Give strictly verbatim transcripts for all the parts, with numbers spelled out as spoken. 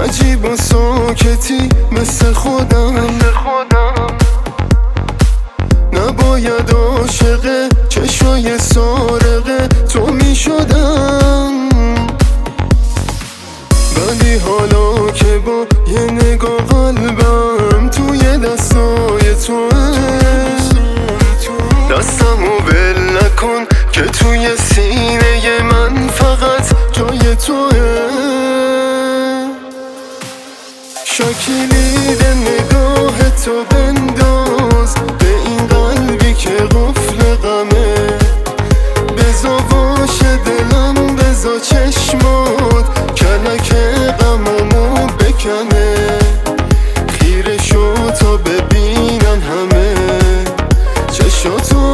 عجیب و ساکتی مثل خودم نباید عاشق چشای سارقه تو می شدم، ولی حالا که با یه نگاه قلبم توی دستای توه، دستمو ول نکن که توی سینه من فقط جای توه. شکلید نگاه تو بنداز به این قلبی که قفل غمه، بزا باشه دلم بزا چشمات کلک غممو بکنه، خیره شو تا ببینن همه چشاتو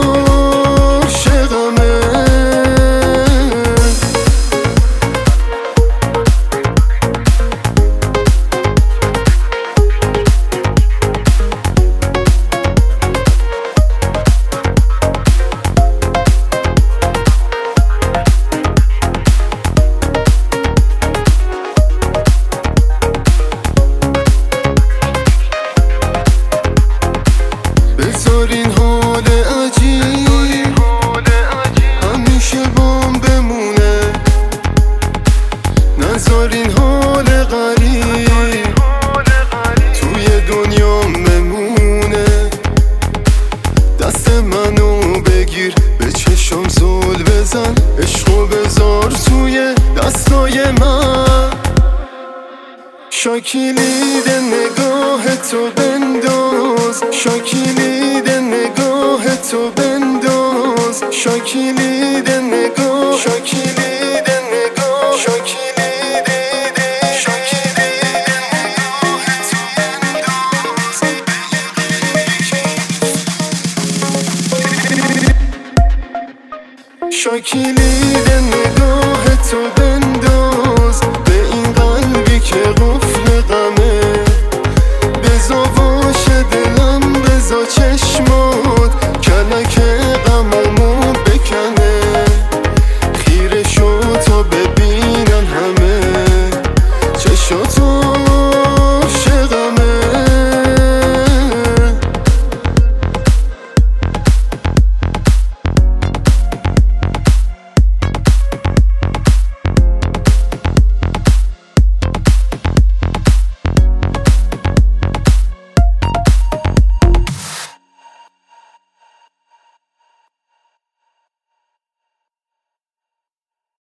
شغمه. بذارین حال عجیب همیشه بام بمونه، نذارین حال غریب توی دنیا بمونه. دست منو بگیر به چشم زل بزن، عشقو بذار توی دستای من. شکلید نگاه تو بنداز، شکلید نگاه تو بنداز، شکلید نگاه، شکلید نگاه، شکلید شکلید نگاه تو بنداز. شکلید نگاه تو بنداز.